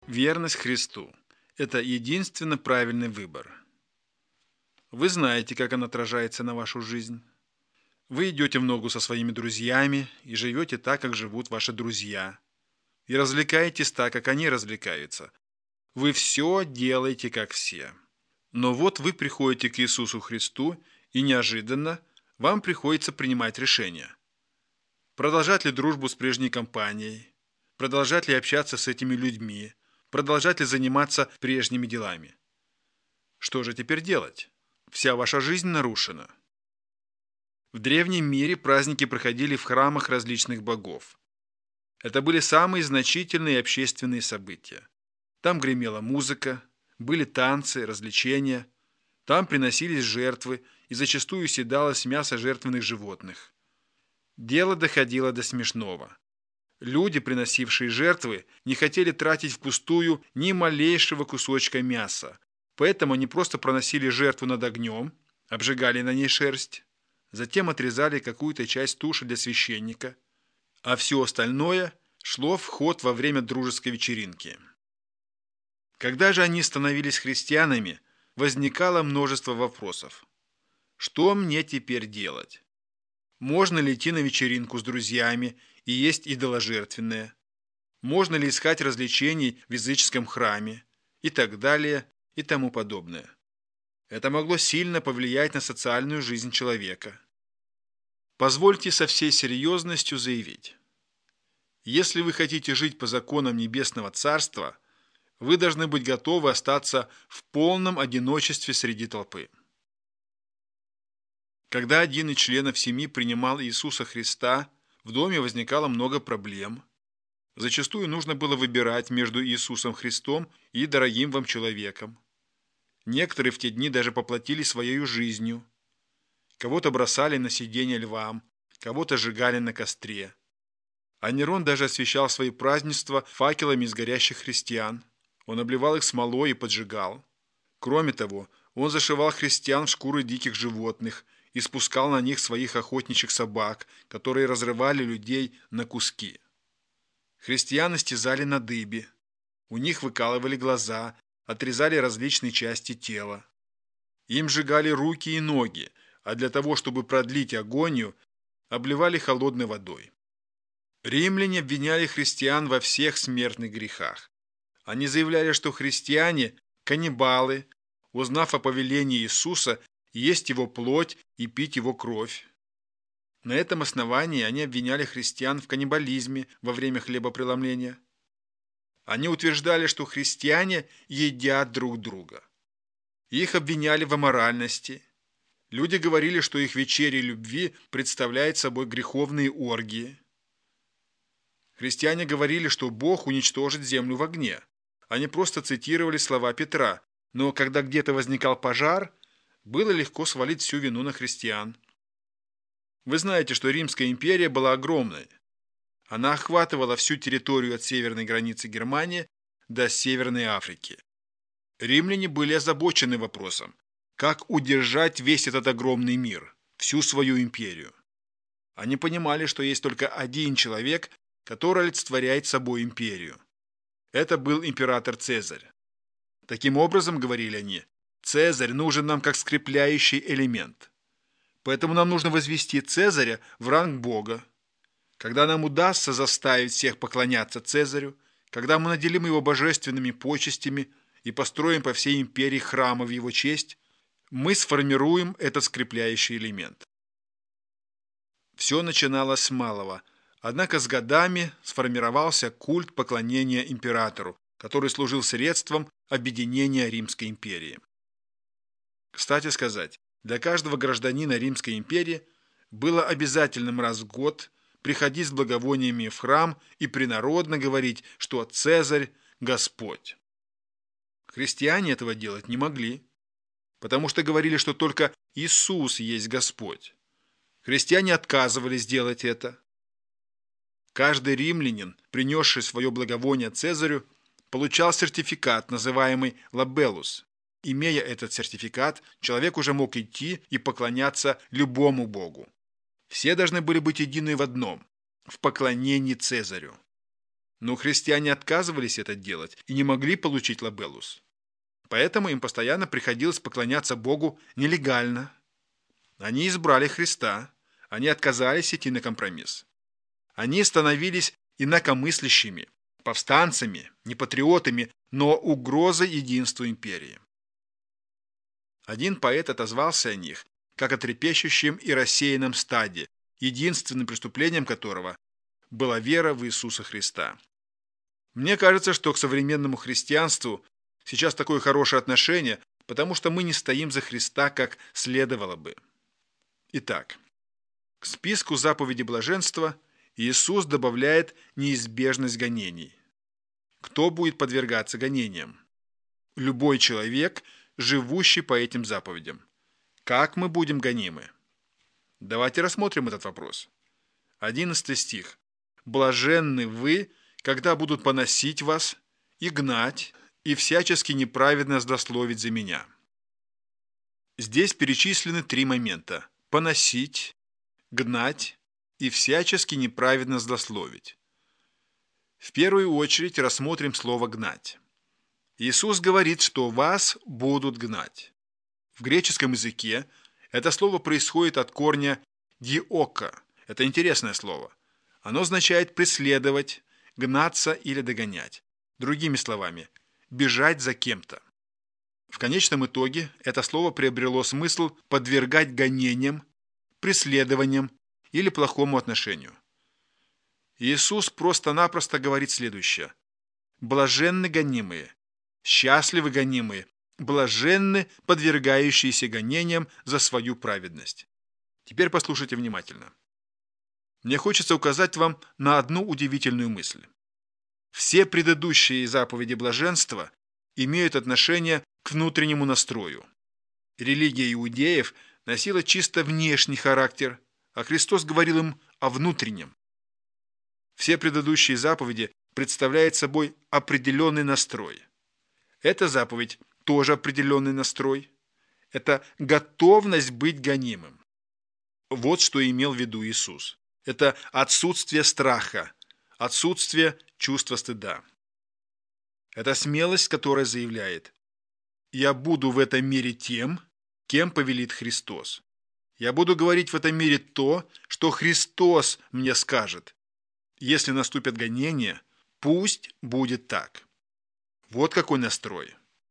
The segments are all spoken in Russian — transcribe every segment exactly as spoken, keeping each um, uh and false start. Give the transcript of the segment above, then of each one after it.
Верность Христу – это единственно правильный выбор. Вы знаете, как он отражается на вашу жизнь. Вы идете в ногу со своими друзьями и живете так, как живут ваши друзья. И развлекаетесь так, как они развлекаются. Вы все делаете, как все. Но вот вы приходите к Иисусу Христу, и неожиданно вам приходится принимать решение. Продолжать ли дружбу с прежней компанией? Продолжать ли общаться с этими людьми? Продолжать ли заниматься прежними делами? Что же теперь делать? Вся ваша жизнь нарушена. В древнем мире праздники проходили в храмах различных богов. Это были самые значительные общественные события. Там гремела музыка, были танцы, развлечения. Там приносились жертвы, и зачастую съедалось мясо жертвенных животных. Дело доходило до смешного. Люди, приносившие жертвы, не хотели тратить впустую ни малейшего кусочка мяса, поэтому они просто проносили жертву над огнем, обжигали на ней шерсть, затем отрезали какую-то часть туши для священника, а все остальное шло в ход во время дружеской вечеринки. Когда же они становились христианами, возникало множество вопросов. Что мне теперь делать? Можно ли идти на вечеринку с друзьями и есть идоложертвенное? Можно ли искать развлечений в языческом храме? И так далее, и тому подобное. Это могло сильно повлиять на социальную жизнь человека. Позвольте со всей серьезностью заявить. Если вы хотите жить по законам Небесного Царства, вы должны быть готовы остаться в полном одиночестве среди толпы. Когда один из членов семьи принимал Иисуса Христа, в доме возникало много проблем. Зачастую нужно было выбирать между Иисусом Христом и дорогим вам человеком. Некоторые в те дни даже поплатили своей жизнью. Кого-то бросали на сиденье львам, кого-то сжигали на костре. А Нерон даже освещал свои празднества факелами из горящих христиан. Он обливал их смолой и поджигал. Кроме того, он зашивал христиан в шкуры диких животных и спускал на них своих охотничьих собак, которые разрывали людей на куски. Христиан истязали на дыбе. У них выкалывали глаза, отрезали различные части тела. Им сжигали руки и ноги, а для того, чтобы продлить агонию, обливали холодной водой. Римляне обвиняли христиан во всех смертных грехах. Они заявляли, что христиане – каннибалы, узнав о повелении Иисуса, есть его плоть и пить его кровь. На этом основании они обвиняли христиан в каннибализме во время хлебопреломления. Они утверждали, что христиане едят друг друга. Их обвиняли в аморальности. Люди говорили, что их вечеря любви представляет собой греховные оргии. Христиане говорили, что Бог уничтожит землю в огне. Они просто цитировали слова Петра, но когда где-то возникал пожар, было легко свалить всю вину на христиан. Вы знаете, что Римская империя была огромной. Она охватывала всю территорию от северной границы Германии до Северной Африки. Римляне были озабочены вопросом, как удержать весь этот огромный мир, всю свою империю. Они понимали, что есть только один человек, который олицетворяет собой империю. Это был император Цезарь. Таким образом, говорили они, Цезарь нужен нам как скрепляющий элемент. Поэтому нам нужно возвести Цезаря в ранг Бога. Когда нам удастся заставить всех поклоняться Цезарю, когда мы наделим его божественными почестями и построим по всей империи храмы в его честь, мы сформируем этот скрепляющий элемент. Все начиналось с малого, однако с годами сформировался культ поклонения императору, который служил средством объединения Римской империи. Кстати сказать, для каждого гражданина Римской империи было обязательным раз в год приходить с благовониями в храм и принародно говорить, что Цезарь – Господь. Христиане этого делать не могли, потому что говорили, что только Иисус есть Господь. Христиане отказывались делать это. Каждый римлянин, принесший свое благовоние Цезарю, получал сертификат, называемый лабеллус. Имея этот сертификат, человек уже мог идти и поклоняться любому богу. Все должны были быть едины в одном – в поклонении Цезарю. Но христиане отказывались это делать и не могли получить лабеллус. Поэтому им постоянно приходилось поклоняться Богу нелегально. Они избрали Христа, они отказались идти на компромисс. Они становились инакомыслящими, повстанцами, не патриотами, но угрозой единству империи. Один поэт отозвался о них, как о трепещущем и рассеянном стаде, единственным преступлением которого была вера в Иисуса Христа. Мне кажется, что к современному христианству сейчас такое хорошее отношение, потому что мы не стоим за Христа, как следовало бы. Итак, к списку заповедей блаженства Иисус добавляет неизбежность гонений. Кто будет подвергаться гонениям? Любой человек, живущий по этим заповедям. Как мы будем гонимы? Давайте рассмотрим этот вопрос. Одиннадцатый стих. «Блаженны вы, когда будут поносить вас и гнать, и всячески неправедно злословить за меня». Здесь перечислены три момента: поносить, гнать и всячески неправедно злословить. В первую очередь рассмотрим слово «гнать». Иисус говорит, что вас будут гнать. В греческом языке это слово происходит от корня «диока». Это интересное слово. Оно означает преследовать, гнаться или догонять. Другими словами, бежать за кем-то. В конечном итоге это слово приобрело смысл подвергать гонениям, преследованиям или плохому отношению. Иисус просто-напросто говорит следующее: «Блаженны гонимые, счастливы гонимые, блаженны подвергающиеся гонениям за свою праведность». Теперь послушайте внимательно. Мне хочется указать вам на одну удивительную мысль. Все предыдущие заповеди блаженства имеют отношение к внутреннему настрою. Религия иудеев носила чисто внешний характер, а Христос говорил им о внутреннем. Все предыдущие заповеди представляют собой определенный настрой. Эта заповедь тоже определенный настрой. Это готовность быть гонимым. Вот что имел в виду Иисус. Это отсутствие страха, отсутствие чувства стыда. Это смелость, которая заявляет: «Я буду в этом мире тем, кем повелит Христос. Я буду говорить в этом мире то, что Христос мне скажет. Если наступят гонения, пусть будет так». Вот какой настрой.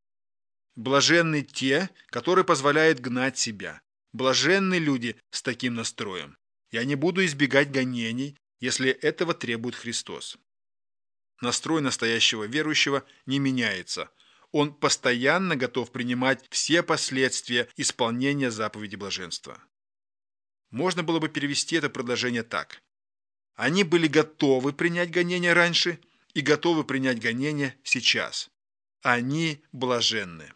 Блаженны те, которые позволяют гнать себя. Блаженны люди с таким настроем. Я не буду избегать гонений, если этого требует Христос. Настрой настоящего верующего не меняется. Он постоянно готов принимать все последствия исполнения заповеди блаженства. Можно было бы перевести это предложение так: они были готовы принять гонения раньше и готовы принять гонения сейчас. Они блаженны.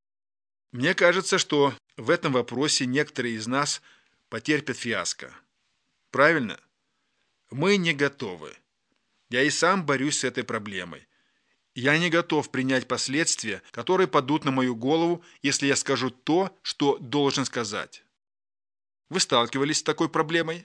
Мне кажется, что в этом вопросе некоторые из нас потерпят фиаско. Правильно? Мы не готовы. Я и сам борюсь с этой проблемой. Я не готов принять последствия, которые падут на мою голову, если я скажу то, что должен сказать. Вы сталкивались с такой проблемой?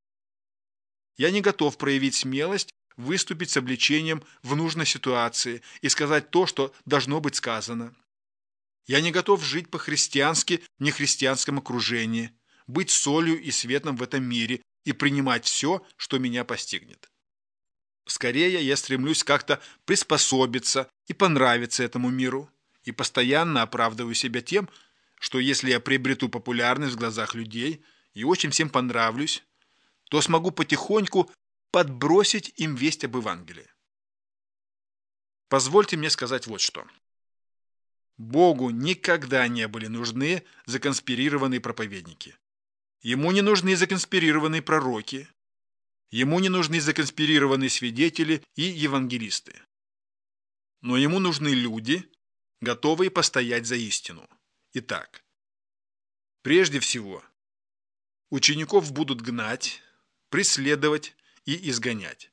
Я не готов проявить смелость, выступить с обличением в нужной ситуации и сказать то, что должно быть сказано. Я не готов жить по-христиански в нехристианском окружении, быть солью и светом в этом мире и принимать все, что меня постигнет. Скорее, я стремлюсь как-то приспособиться и понравиться этому миру, и постоянно оправдываю себя тем, что если я приобрету популярность в глазах людей и очень всем понравлюсь, то смогу потихоньку подбросить им весть об Евангелии. Позвольте мне сказать вот что. Богу никогда не были нужны законспирированные проповедники. Ему не нужны законспирированные пророки. Ему не нужны законспирированные свидетели и евангелисты. Но ему нужны люди, готовые постоять за истину. Итак, прежде всего, учеников будут гнать, преследовать и изгонять.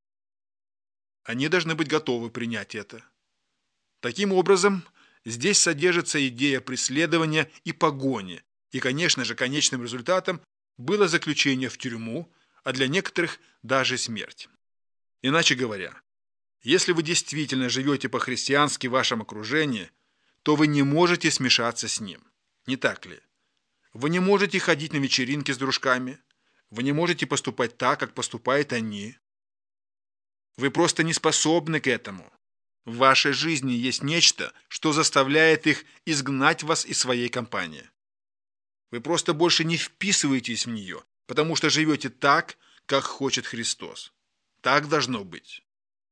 Они должны быть готовы принять это. Таким образом, здесь содержится идея преследования и погони, и, конечно же, конечным результатом было заключение в тюрьму, а для некоторых даже смерть. Иначе говоря, Если вы действительно живете по-христиански в вашем окружении, то вы не можете смешаться с ним. Не так ли? Вы не можете ходить на вечеринки с дружками. Вы не можете поступать так, как поступают они. Вы просто не способны к этому. В вашей жизни есть нечто, что заставляет их изгнать вас из своей компании. Вы просто больше не вписываетесь в нее, потому что живете так, как хочет Христос. Так должно быть.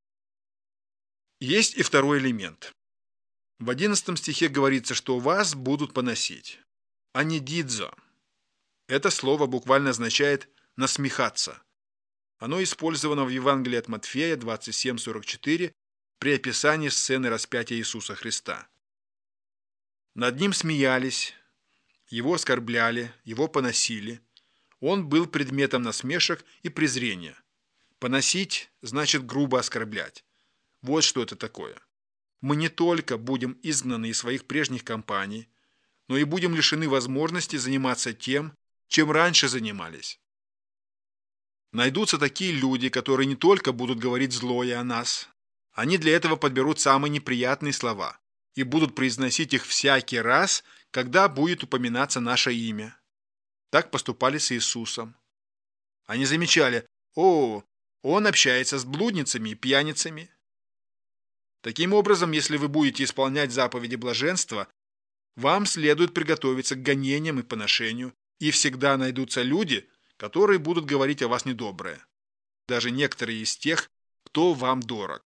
Есть и второй элемент. В одиннадцатом стихе говорится, что вас будут поносить. Анидидзо. Это слово буквально означает «насмехаться». Оно использовано в Евангелии от Матфея двадцать семь сорок четыре при описании сцены распятия Иисуса Христа. Над ним смеялись, его оскорбляли, его поносили. Он был предметом насмешек и презрения. Поносить значит грубо оскорблять. Вот что это такое. Мы не только будем изгнаны из своих прежних компаний, но и будем лишены возможности заниматься тем, чем раньше занимались. Найдутся такие люди, которые не только будут говорить злое о нас, они для этого подберут самые неприятные слова и будут произносить их всякий раз, когда будет упоминаться наше имя. Так поступали с Иисусом. Они замечали: «О, он общается с блудницами и пьяницами». Таким образом, если вы будете исполнять заповеди блаженства, вам следует приготовиться к гонениям и поношению, и всегда найдутся люди, которые будут говорить о вас недоброе, даже некоторые из тех, кто вам дорог.